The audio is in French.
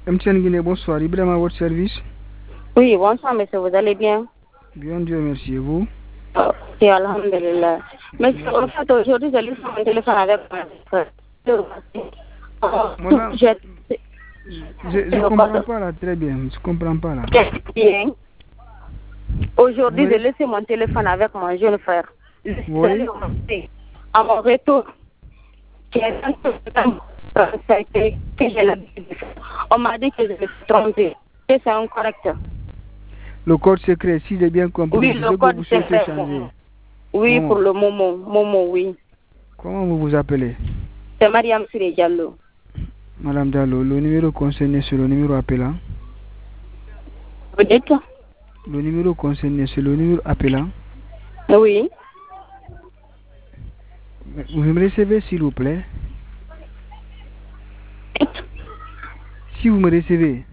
MTN Guinée, bonsoir. Ibrahim à votre service. Oui, bonsoir, monsieur, vous allez bien? Bien, Dieu merci. Et vous? Ok, alhamdulillah. Monsieur, en fait, aujourd'hui, j'ai laissé mon téléphone avec moi. Madame, je comprends pas là, très bien. Je comprends pas là. Bien. Aujourd'hui, j'ai laissé mon téléphone avec mon jeune frère. Oui. À mon retour, qui est que j'ai l'habitude de faire. On m'a dit que je me suis trompée, que c'est incorrect. Le code secret, si j'ai bien compris, Oui, c'est le ce que code vous souhaitez secret. changer. Oui, Bon. pour le moment. Momo, oui. Comment vous vous appelez? C'est Mariam Sire Diallo. Madame Diallo, le numéro concerné c'est le numéro appelant. Vous dites? Le numéro concerné c'est le numéro appelant. Oui. Vous me recevez s'il vous plaît? Si vous me recevez.